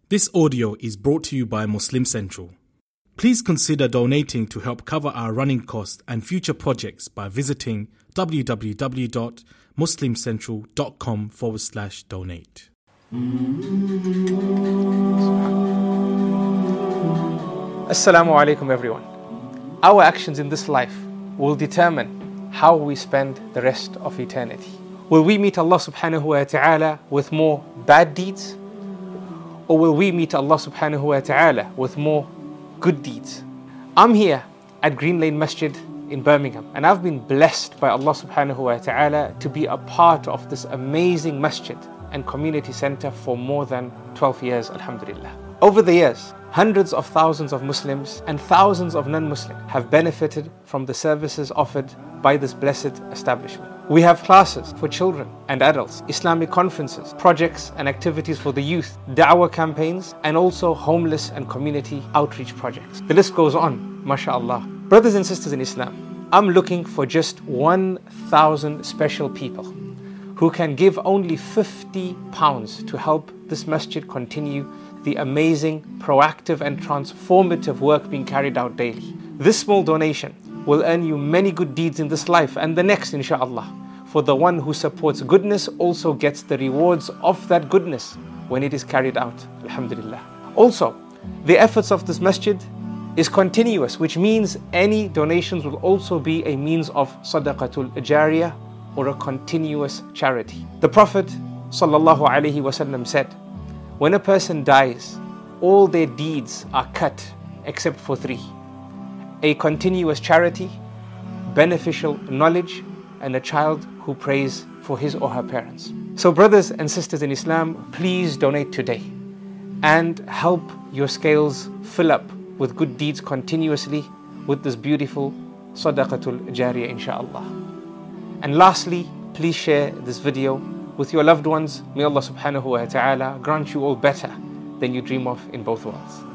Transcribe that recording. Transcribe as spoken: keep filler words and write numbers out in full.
This audio is brought to you by Muslim Central. Please consider donating to help cover our running costs and future projects by visiting www.muslimcentral.com forward slash donate. Assalamu alaikum everyone. Our actions in this life will determine how we spend the rest of eternity. Will we meet Allah subhanahu wa ta'ala with more bad deeds? Or will we meet Allah subhanahu wa ta'ala with more good deeds? I'm here at Green Lane Masjid in Birmingham, and I've been blessed by Allah subhanahu wa ta'ala to be a part of this amazing masjid and community center for more than twelve years, alhamdulillah. Over the years, hundreds of thousands of Muslims and thousands of non-Muslims have benefited from the services offered by this blessed establishment. We have classes for children and adults, Islamic conferences, projects and activities for the youth, da'wah campaigns, and also homeless and community outreach projects. The list goes on, mashallah. Brothers and sisters in Islam, I'm looking for just one thousand special people who can give only fifty pounds to help this masjid continue the amazing, proactive and transformative work being carried out daily. This small donation will earn you many good deeds in this life and the next, inshaAllah. For the one who supports goodness also gets the rewards of that goodness when it is carried out, alhamdulillah. Also, the efforts of this masjid is continuous, which means any donations will also be a means of sadaqatul jariyah, or a continuous charity. The Prophet sallallahu alaihi wasallam said, when a person dies, all their deeds are cut except for three: a continuous charity, beneficial knowledge, and a child who prays for his or her parents. So brothers and sisters in Islam, please donate today and help your scales fill up with good deeds continuously with this beautiful sadaqatul jariyah, inshaAllah. And lastly, please share this video with your loved ones. May Allah subhanahu wa ta'ala grant you all better than you dream of in both worlds.